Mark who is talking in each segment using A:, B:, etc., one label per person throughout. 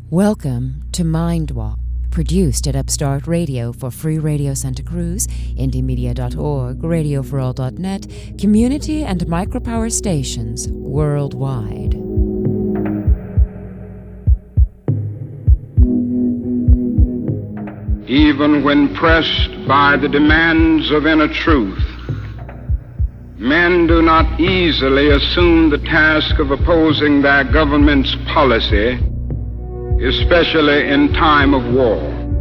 A: Welcome to Mindwalk, produced at Upstart Radio for Free Radio Santa Cruz, indiemedia.org, radioforall.net, community and micropower stations worldwide.
B: Even when pressed by the demands of inner truth, men do not easily assume the task of opposing their government's policy, especially in time of war.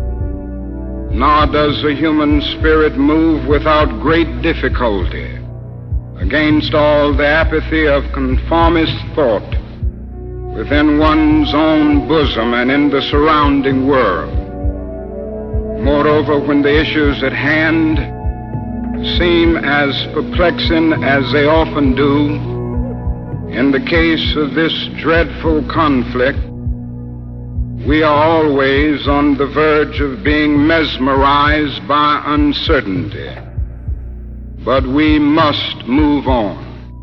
B: Nor does the human spirit move without great difficulty against all the apathy of conformist thought within one's own bosom and in the surrounding world. Moreover, when the issues at hand seem as perplexing as they often do, in the case of this dreadful conflict, we are always on the verge of being mesmerized by uncertainty. But we must move on.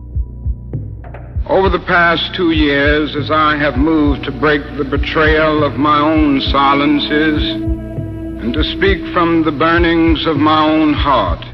B: Over the past 2 years, as I have moved to break the betrayal of my own silences and to speak from the burnings of my own heart,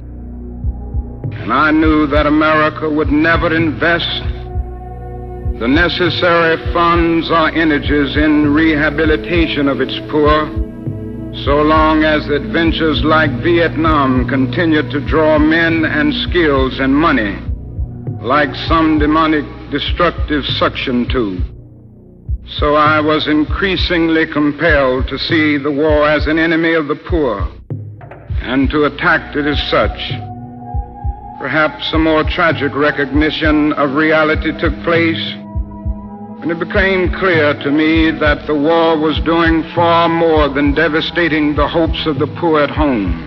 B: and I knew that America would never invest the necessary funds or energies in rehabilitation of its poor, so long as adventures like Vietnam continued to draw men and skills and money like some demonic destructive suction tube. So I was increasingly compelled to see the war as an enemy of the poor and to attack it as such. Perhaps a more tragic recognition of reality took place when it became clear to me that the war was doing far more than devastating the hopes of the poor at home.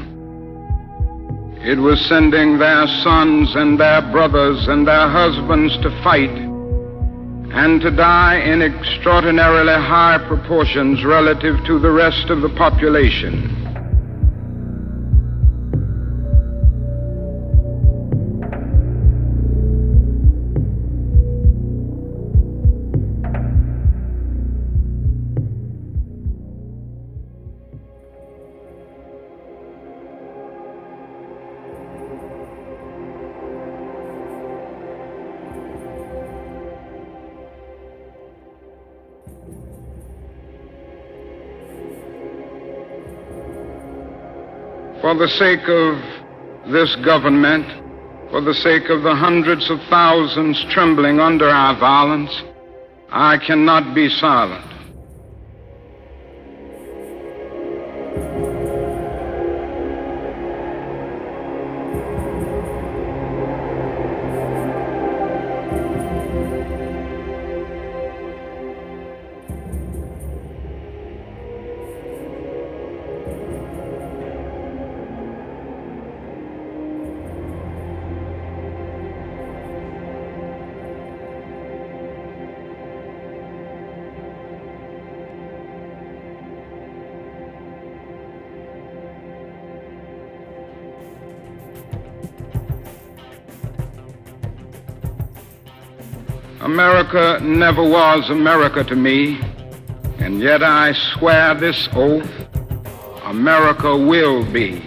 B: It was sending their sons and their brothers and their husbands to fight and to die in extraordinarily high proportions relative to the rest of the population. For the sake of this government, for the sake of the hundreds of thousands trembling under our violence, I cannot be silent. America never was America to me, and yet I swear this oath, America will be.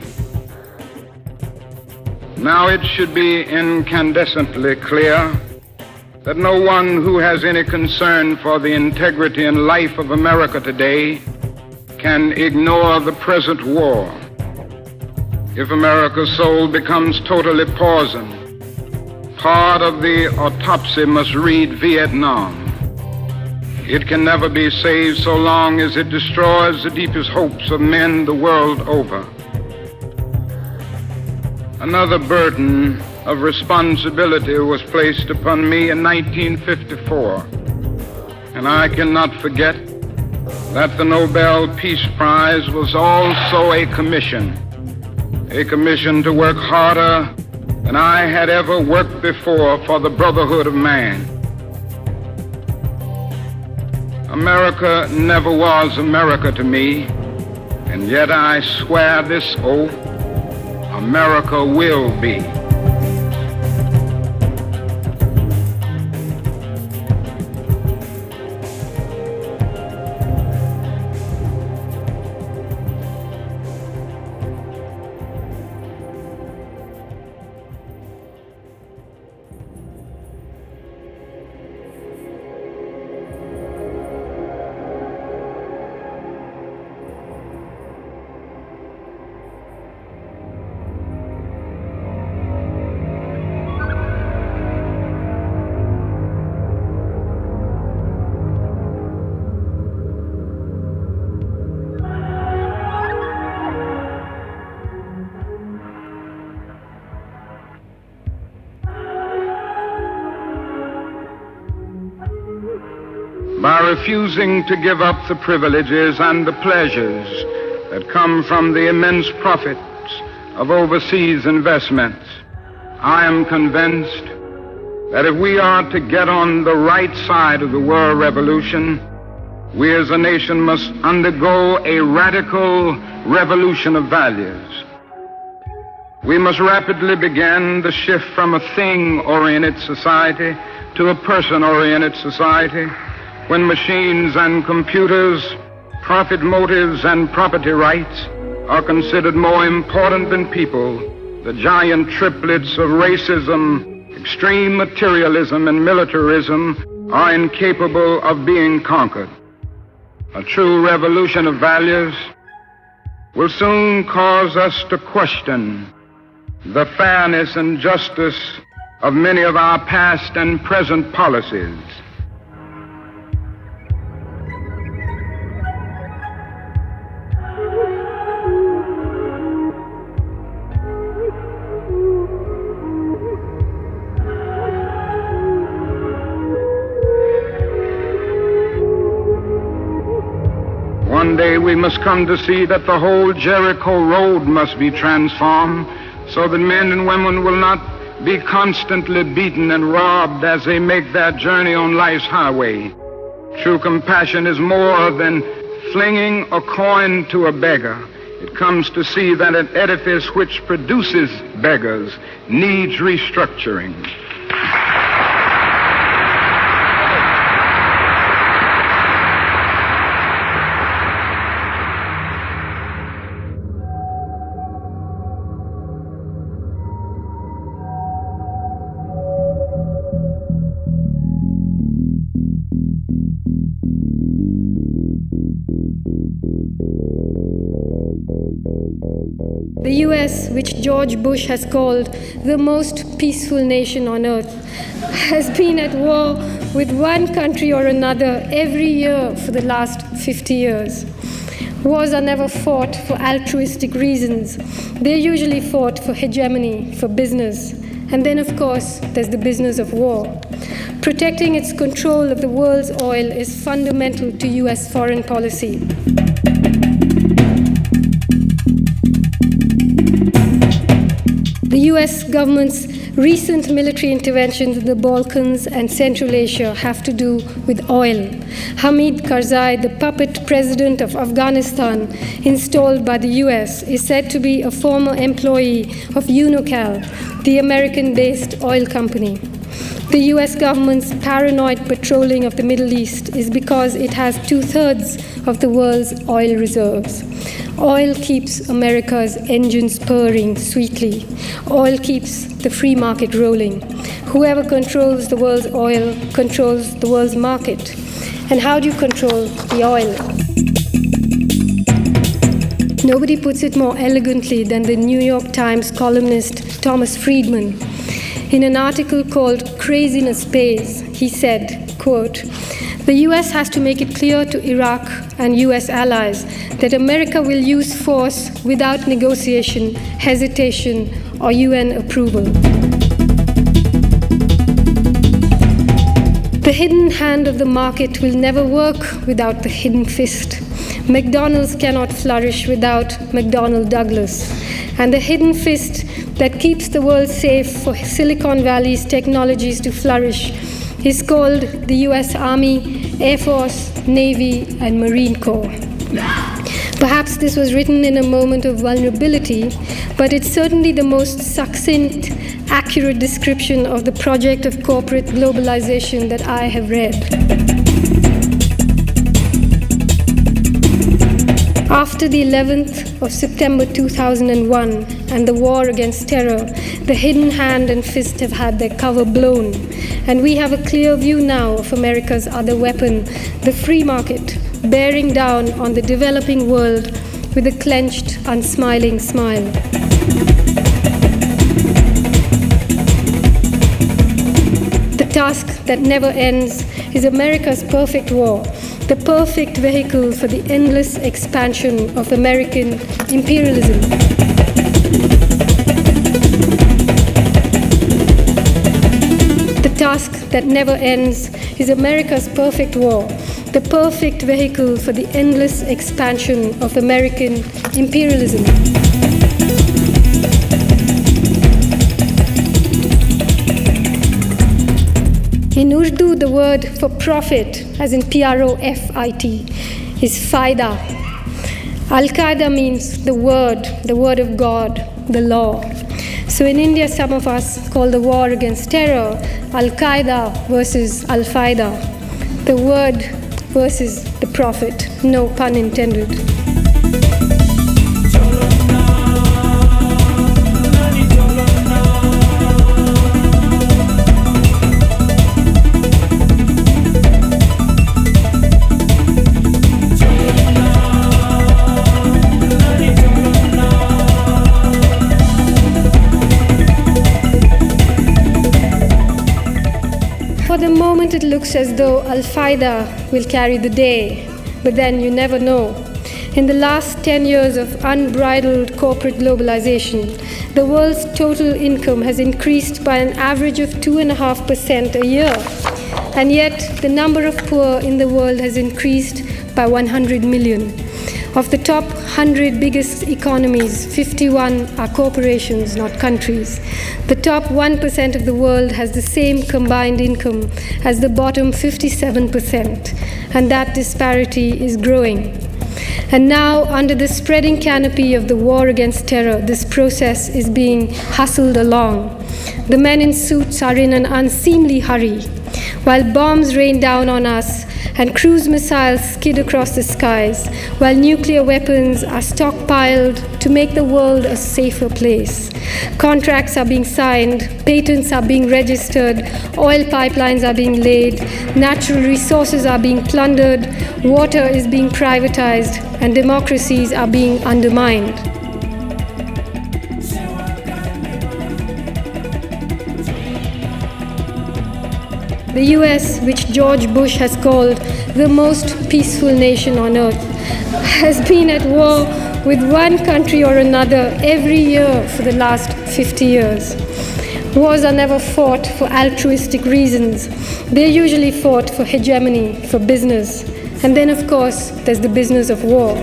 B: Now it should be incandescently clear that no one who has any concern for the integrity and life of America today can ignore the present war. If America's soul becomes totally poisoned, part of the autopsy must read Vietnam. It can never be saved so long as it destroys the deepest hopes of men the world over. Another burden of responsibility was placed upon me in 1954, and I cannot forget that the Nobel Peace Prize was also a commission to work harder than I had ever worked before for the brotherhood of man. America never was America to me, and yet I swear this oath, America will be. by refusing to give up the privileges and the pleasures that come from the immense profits of overseas investments. I am convinced that if we are to get on the right side of the world revolution, we as a nation must undergo a radical revolution of values. We must rapidly begin the shift from a thing-oriented society to a person-oriented society, when machines and computers, profit motives and property rights are considered more important than people. The giant triplets of racism, extreme materialism, and militarism are incapable of being conquered. A true revolution of values will soon cause us to question the fairness and justice of many of our past and present policies. One day we must come to see that the whole Jericho road must be transformed so that men and women will not be constantly beaten and robbed as they make their journey on life's highway. True compassion is more than flinging a coin to a beggar. It comes to see that an edifice which produces beggars needs restructuring.
C: The US, which George Bush has called the most peaceful nation on earth, has been at war with one country or another every year for the last 50 years. Wars are never fought for altruistic reasons. They're usually fought for hegemony, for business. And then, of course, there's the business of war. Protecting its control of the world's oil is fundamental to US foreign policy. The US government's recent military interventions in the Balkans and Central Asia have to do with oil. Hamid Karzai, the puppet president of Afghanistan, installed by the US, is said to be a former employee of Unocal, the American-based oil company. The US government's paranoid patrolling of the Middle East is because it has 2/3 of the world's oil reserves. Oil keeps America's engines purring sweetly. Oil keeps the free market rolling. Whoever controls the world's oil controls the world's market. And how do you control the oil? Nobody puts it more elegantly than the New York Times columnist Thomas Friedman. In an article called Craziness Pays, he said, quote, "The US has to make it clear to Iraq and US allies that America will use force without negotiation, hesitation, or UN approval." The hidden hand of the market will never work without the hidden fist. McDonald's cannot flourish without McDonnell Douglas. And the hidden fist that keeps the world safe for Silicon Valley's technologies to flourish is called the US Army, Air Force, Navy, and Marine Corps. Perhaps this was written in a moment of vulnerability, but it's certainly the most succinct, accurate description of the project of corporate globalization that I have read. After the 11th of September 2001 and the war against terror, the hidden hand and fist have had their cover blown. And we have a clear view now of America's other weapon, the free market, bearing down on the developing world with a clenched, unsmiling smile. The task that never ends is America's perfect war, the perfect vehicle for the endless expansion of American imperialism. The task that never ends is America's perfect war, the perfect vehicle for the endless expansion of American imperialism. In Urdu, the word for profit, as in P-R-O-F-I-T, is Faida. Al-Qaeda means the word of God, the law. So in India, some of us call the war against terror Al-Qaeda versus Al-Faida. The word versus the prophet, no pun intended. For the moment, it looks as though Al-Faida will carry the day, but then you never know. In the last 10 years of unbridled corporate globalization, the world's total income has increased by an average of 2.5% a year. And yet, the number of poor in the world has increased by 100 million. Of the top 100 biggest economies, 51 are corporations, not countries. The top 1% of the world has the same combined income as the bottom 57%, and that disparity is growing. And now, under the spreading canopy of the war against terror, this process is being hustled along. The men in suits are in an unseemly hurry, while bombs rain down on us and cruise missiles skid across the skies, while nuclear weapons are stockpiled to make the world a safer place. Contracts are being signed, patents are being registered, oil pipelines are being laid, natural resources are being plundered, water is being privatized, and democracies are being undermined. The US, which George Bush has called the most peaceful nation on earth, has been at war with one country or another every year for the last 50 years. Wars are never fought for altruistic reasons. They're usually fought for hegemony, for business. And then, of course, there's the business of war.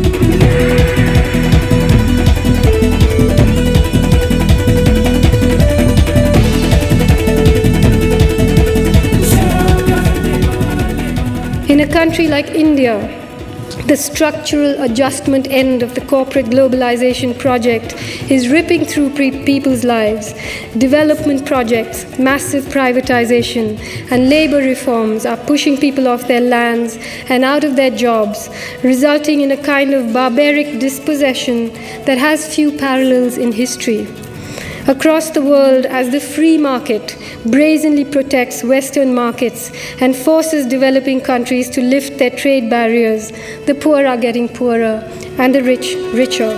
C: In a country like India, the structural adjustment end of the corporate globalization project is ripping through people's lives. Development projects, massive privatization, and labor reforms are pushing people off their lands and out of their jobs, resulting in a kind of barbaric dispossession that has few parallels in history. Across the world, as the free market brazenly protects Western markets and forces developing countries to lift their trade barriers, the poor are getting poorer and the rich richer.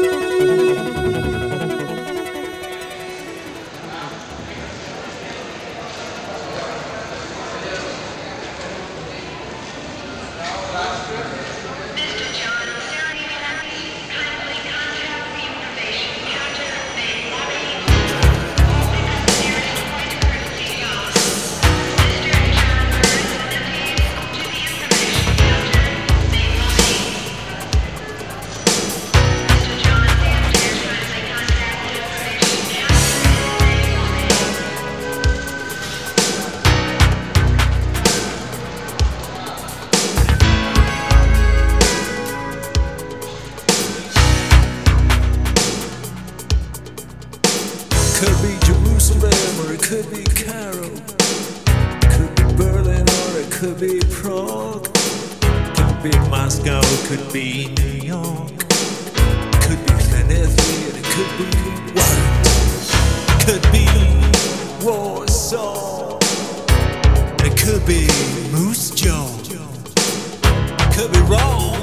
D: Could be Jerusalem or it could be Cairo. Could be Berlin or it could be Prague. Could be Moscow, could be New York. Could be Tennessee and it could be Washington. Could be Warsaw. It could be Moose Jaw. Could be wrong.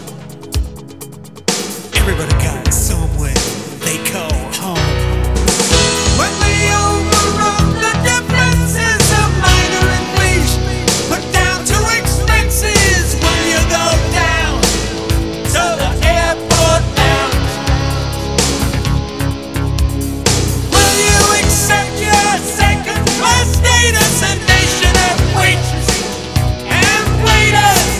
D: Everybody got somewhere they call home. When we overrun the differences of minor and leash, put down to expenses when you go down to the airport lounge. Will you accept your second-class status, a nation of waitresses and waiters?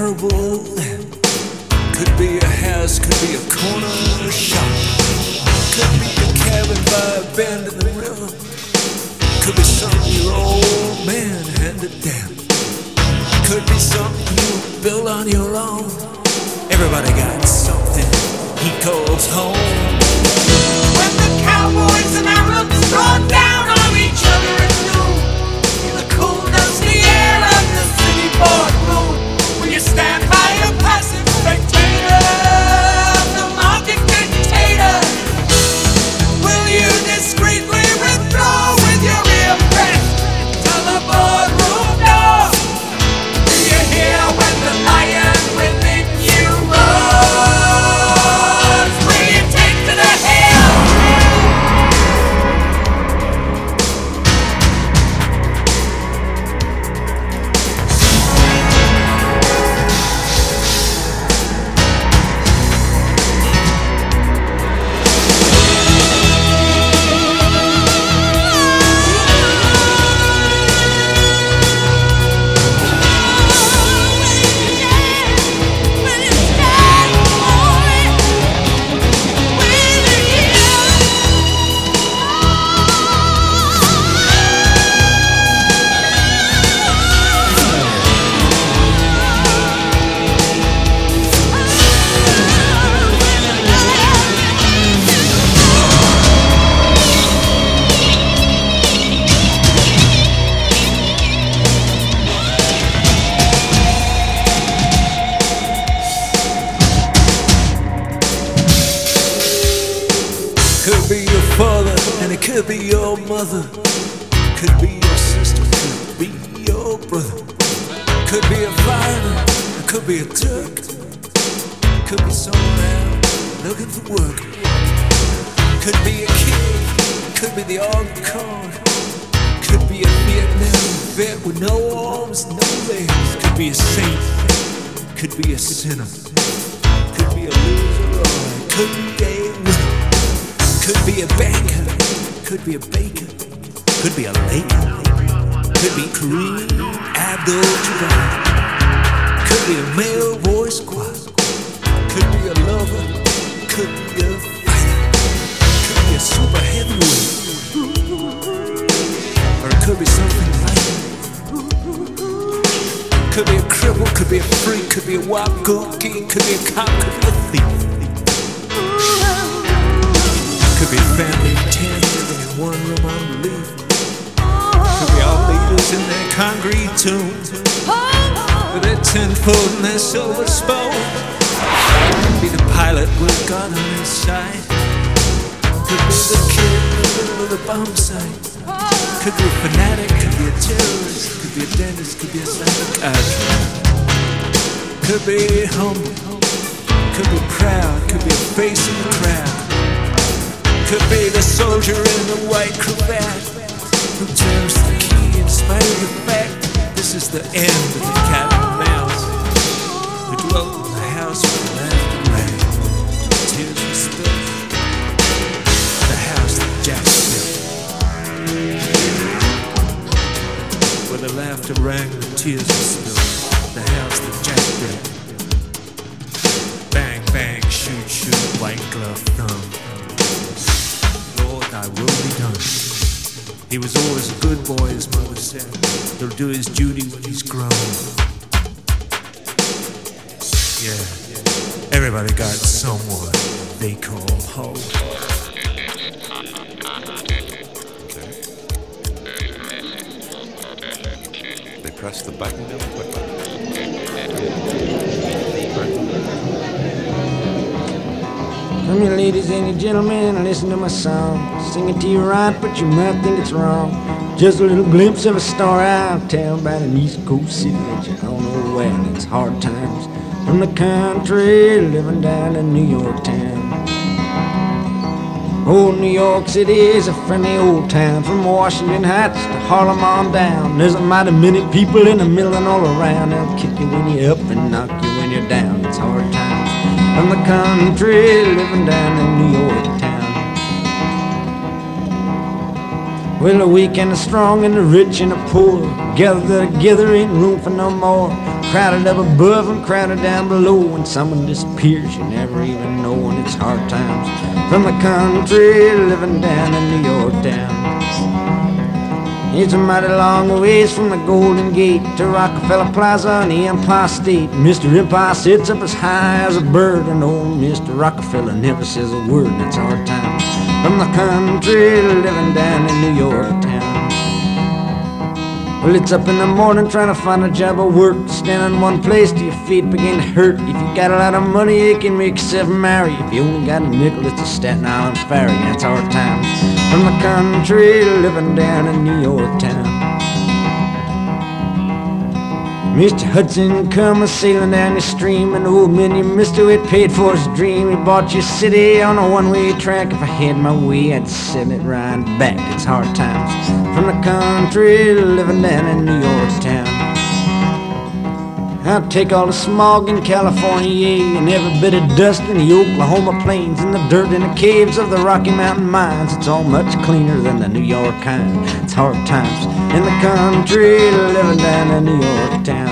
D: terrible land. Could be a house, could be a corner shop. Could be a cabin by a bend in the river. Could be something your old man handed down. Could be something you built on your own. Everybody got something he calls home.
E: When the cowboys and Arabs draw down on each other at noon, in the cool, dusty air of the city boardroom, will you stand by a passive spectator of the market dictator? Will you discreetly withdraw with your ear pressed to the boardroom door? Do you hear when the lion within you roars? Will you take to the hill?
D: Could be your father and it could be your mother. Could be your sister, could be your brother. Could be a fireman, it could be a Turk. Could be someone out looking for work. Could be a kid, could be the encore. Could be a Vietnam vet with no arms, no legs. Could be a saint, could be a sinner. Could be a loser or it could be a winner. Could be a banker, could be a baker, could be a lady, could be Kareem Abdul-Jabbar, could be a male voice choir, could be a lover, could be a fighter, could be a super heavyweight, or it could be something lighter. Could be a cripple, could be a freak, could be a wild goat king, could be a cop, could be a thief. Could be a family of 10 living in one room on relief. Could be all leaders in their concrete tombs, with their 10-foot and their silver spoon. Could be the pilot with a gun on his side. Could be the kid in the middle of the bomb site. Could be a fanatic, could be a terrorist. Could be a dentist, could be a psychiatrist. Could be humble, could be proud, could be a face in the crowd. Could be the soldier in the white cravat who turns the key in spite of the fact this is the end of the cat and mouse who dwelt in the house where the laughter rang, tears were spilled, the house that Jack built, where the laughter rang, the tears were spilled, the house that Jack built. Bang, bang, shoot, shoot, white glove thumb. Thy will be done. He was always a good boy, his mother said. He'll do his duty when he's grown. Yeah, everybody got someone they call home.
F: They press the button real quick.
G: Come here, ladies and your gentlemen, and listen to my song. Sing it to you right, but you might think it's wrong. Just a little glimpse of a story I'll tell about an East Coast city that you all know well. It's hard times from the country, living down in New York town. Old New York City is a friendly old town. From Washington Heights to Harlem on down. There's a mighty many people in the middle and all around. They'll kick you when you're up and knock you when you're down. It's hard times from the country, living down in New York town. Well, the weak and the strong and the rich and the poor gather together, ain't room for no more. Crowded up above and crowded down below. When someone disappears, you never even know. When it's hard times from the country, living down in New York town. It's a mighty long ways from the Golden Gate to Rockefeller Plaza and the Empire State. Mr. Empire sits up as high as a bird, and old Mr. Rockefeller never says a word. And it's hard times from the country, living down in New York town. Well, it's up in the morning trying to find a job or work. Stand in one place till your feet begin to hurt. If you got a lot of money, you can make yourself marry. If you only got a nickel, it's a Staten Island ferry. And it's hard times from the country, living down in New York town. Mr. Hudson come a-sailing down the stream, and old man, you mister, it paid for his dream. He bought your city on a one-way track. If I had my way, I'd send it right back. It's hard times from the country, living down in New York town. I'll take all the smog in California, yeah, and every bit of dust in the Oklahoma plains, and the dirt in the caves of the Rocky Mountain mines. It's all much cleaner than the New York kind. It's hard times in the country, living down in New York town.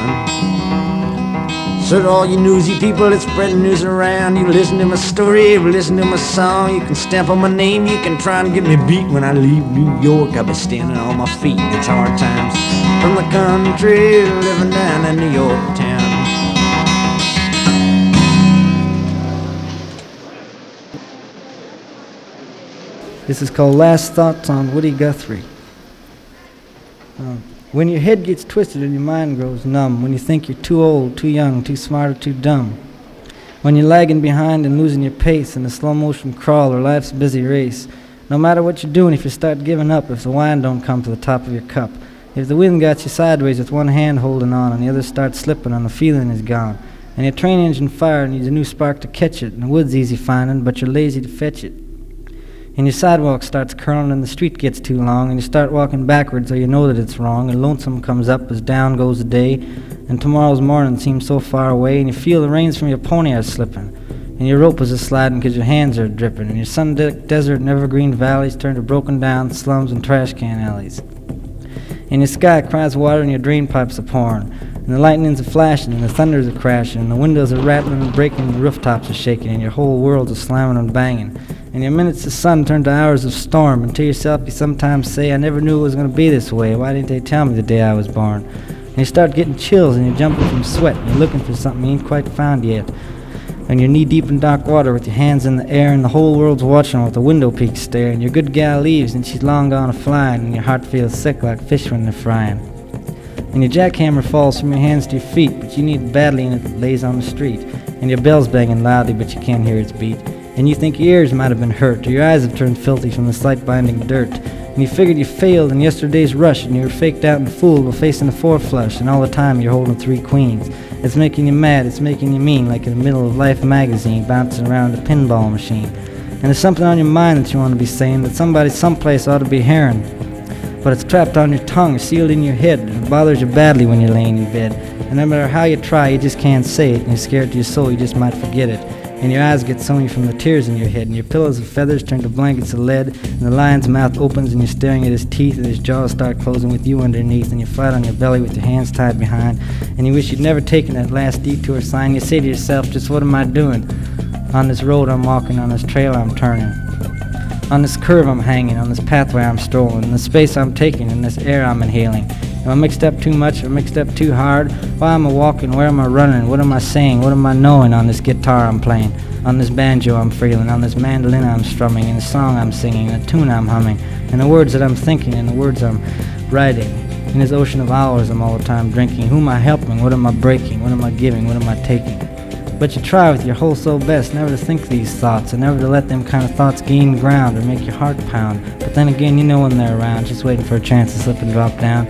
G: So to all you newsy people that spread news around, you listen to my story, you listen to my song, you can stamp on my name, you can try and get me beat. When I leave New York, I'll be standing on my feet. It's hard times from the country, living down in New York town.
H: This is called Last Thoughts on Woody Guthrie. When your head gets twisted and your mind grows numb, when you think you're too old, too young, too smart, or too dumb, when you're lagging behind and losing your pace in a slow motion crawl or life's busy race, no matter what you're doing, if you start giving up, if the wine don't come to the top of your cup, if the wind got you sideways with one hand holding on and the other starts slipping and the feeling is gone, and your train engine fire needs a new spark to catch it, and the wood's easy finding, but you're lazy to fetch it, and your sidewalk starts curling and the street gets too long, and you start walking backwards or you know that it's wrong, and lonesome comes up as down goes the day, and tomorrow's morning seems so far away, and you feel the reins from your pony are slipping, and your rope is a-sliding because your hands are dripping, and your sun-decked desert and evergreen valleys turn to broken down slums and trash can alleys, and your sky cries water and your drain pipes are pouring, and the lightnings are flashing and the thunders are crashing, and the windows are rattling and breaking and the rooftops are shaking, and your whole world's a-slamming and banging, and your minutes of sun turn to hours of storm, and to yourself you sometimes say, I never knew it was going to be this way, why didn't they tell me the day I was born? And you start getting chills and you're jumping from sweat and you're looking for something you ain't quite found yet, and you're knee deep in dark water with your hands in the air, and the whole world's watching with the window peak stare, and your good gal leaves and she's long gone a-flying, and your heart feels sick like fish when they're frying, and your jackhammer falls from your hands to your feet, but you need it badly and it lays on the street, and your bell's banging loudly but you can't hear its beat, and you think your ears might have been hurt, or your eyes have turned filthy from the sight-binding dirt, and you figured you failed in yesterday's rush, and you were faked out and fooled while facing a four-flush, and all the time you're holding three queens. It's making you mad, it's making you mean, like in the middle of Life magazine, bouncing around a pinball machine. And there's something on your mind that you want to be saying, that somebody someplace ought to be hearing, but it's trapped on your tongue or sealed in your head, and it bothers you badly when you're laying in bed. And no matter how you try, you just can't say it, and you're scared to your soul you just might forget it. And your eyes get sony from the tears in your head, and your pillows of feathers turn to blankets of lead, and the lion's mouth opens and you're staring at his teeth, and his jaws start closing with you underneath, and you're flat on your belly with your hands tied behind, and you wish you'd never taken that last detour sign. You say to yourself, just what am I doing? On this road I'm walking, on this trail I'm turning, on this curve I'm hanging, on this pathway I'm strolling, in the space I'm taking, in this air I'm inhaling. Am I mixed up too much or mixed up too hard? Why am I walking? Where am I running? What am I saying? What am I knowing on this guitar I'm playing? On this banjo I'm feeling, on this mandolin I'm strumming, in the song I'm singing, in the tune I'm humming, in the words that I'm thinking, in the words I'm writing, in this ocean of hours I'm all the time drinking. Who am I helping? What am I breaking? What am I giving? What am I taking? But you try with your whole soul best never to think these thoughts, and never to let them kind of thoughts gain ground or make your heart pound. But then again, you know when they're around, just waiting for a chance to slip and drop down.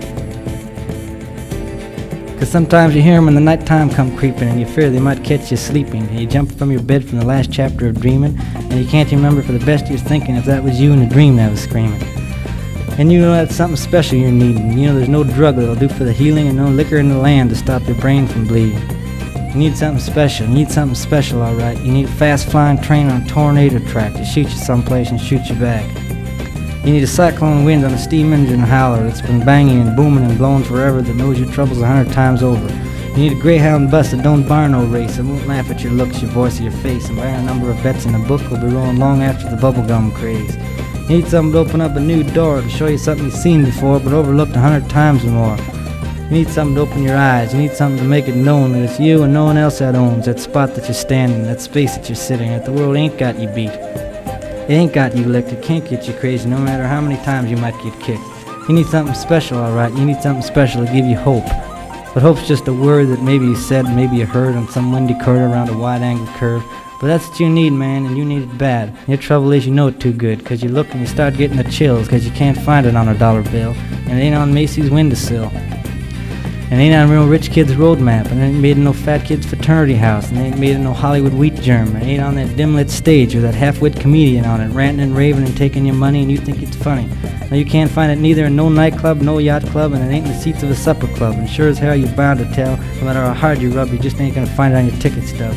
H: Because sometimes you hear them when the nighttime come creeping, and you fear they might catch you sleeping, and you jump from your bed from the last chapter of dreaming, and you can't remember for the best of your thinking if that was you in a dream that was screaming. And you know that's something special you're needing. You know there's no drug that'll do for the healing, and no liquor in the land to stop your brain from bleeding. You need something special. You need something special, all right. You need a fast-flying train on a tornado track to shoot you someplace and shoot you back. You need a cyclone wind on a steam engine howler that's been banging and booming and blowing forever, that knows your troubles 100 times over. You need a greyhound bus that don't bar no race, that won't laugh at your looks, your voice, or your face, and buy a number of bets in a book will be rolling long after the bubblegum craze. You need something to open up a new door, to show you something you've seen before but overlooked 100 times or more. You need something to open your eyes. You need something to make it known that it's you and no one else that owns that spot that you're standing, that space that you're sitting, that the world ain't got you beat. It ain't got you licked. It can't get you crazy no matter how many times you might get kicked. You need something special, alright. You need something special to give you hope. But hope's just a word that maybe you said, maybe you heard on some windy corner around a wide-angle curve. But that's what you need, man, and you need it bad. Your trouble is you know it too good, 'cause you look and you start getting the chills, 'cause you can't find it on a dollar bill, and it ain't on Macy's windowsill. And it ain't on real rich kid's road map, and it ain't made in no fat kid's fraternity house, and it ain't made in no Hollywood wheat germ, and it ain't on that dim-lit stage with that half-wit comedian on it, ranting and raving and taking your money, and you think it's funny. Now you can't find it neither in no nightclub, no yacht club, and it ain't in the seats of a supper club, and sure as hell you're bound to tell, no matter how hard you rub, you just ain't gonna find it on your ticket stub.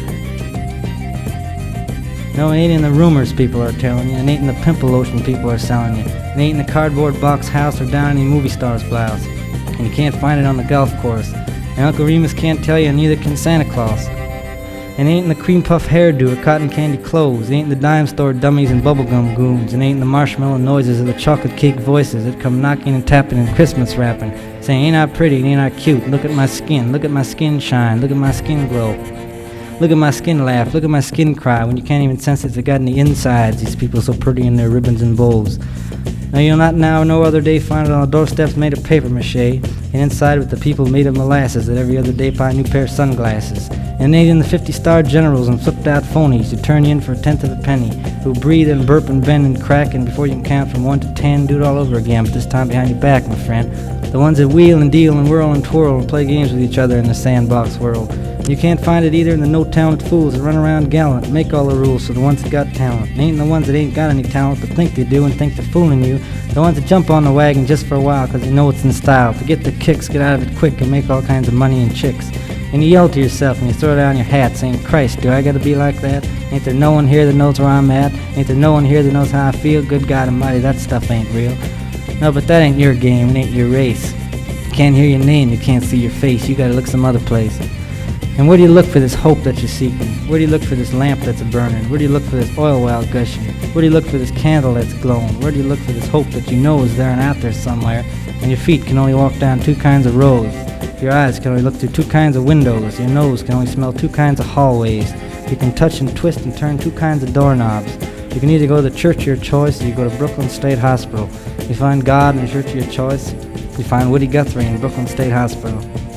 H: No, it ain't in the rumors people are telling you, it ain't in the pimple lotion people are selling you, it ain't in the cardboard box house or down any movie star's blouse. And you can't find it on the golf course. And Uncle Remus can't tell you, and neither can Santa Claus. And it ain't in the cream puff hairdo or cotton candy clothes. It ain't in the dime store dummies and bubblegum goons. It ain't in the marshmallow noises of the chocolate cake voices that come knocking and tapping and Christmas rapping, saying, ain't I pretty, ain't I cute, look at my skin shine, look at my skin glow. Look at my skin laugh, look at my skin cry, when you can't even sense it's got any insides, these people so pretty in their ribbons and bows. Now you'll not now no other day find it on the doorsteps made of paper mache, and inside with the people made of molasses that every other day buy a new pair of sunglasses. And it ain't in the 50-star generals and flipped-out phonies who turn you in for a tenth of a penny, who breathe and burp and bend and crack, and before you can count from 1 to 10, do it all over again, but this time behind your back, my friend. The ones that wheel and deal and whirl and twirl and play games with each other in the sandbox world. You can't find it either in the no-talent fools that run around gallant, make all the rules for the ones that got talent. It ain't in the ones that ain't got any talent but think they do and think they're fooling you. The ones that jump on the wagon just for a while 'cause they know it's in style, to get the kicks, get out of it quick, and make all kinds of money and chicks. And you yell to yourself and you throw down your hat saying, Christ, do I gotta be like that? Ain't there no one here that knows where I'm at? Ain't there no one here that knows how I feel? Good God Almighty, that stuff ain't real. No, but that ain't your game, it ain't your race. You can't hear your name, you can't see your face, you gotta look some other place. And where do you look for this hope that you're seeking? Where do you look for this lamp that's a-burning? Where do you look for this oil well gushing? Where do you look for this candle that's glowing? Where do you look for this hope that you know is there and out there somewhere? And your feet can only walk down 2 kinds of roads. Your eyes can only look through 2 kinds of windows. Your nose can only smell 2 kinds of hallways. You can touch and twist and turn 2 kinds of doorknobs. You can either go to the church of your choice or you go to Brooklyn State Hospital. You find God in the church of your choice. You find Woody Guthrie in Brooklyn State Hospital.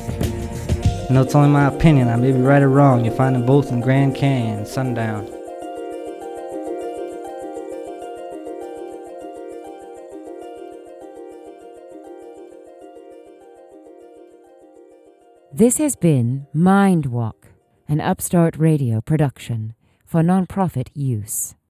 H: I know it's only my opinion, I may be right or wrong, you find them both in Grand Canyon, sundown.
A: This has been Mind Walk, an Upstart Radio production for non-profit use.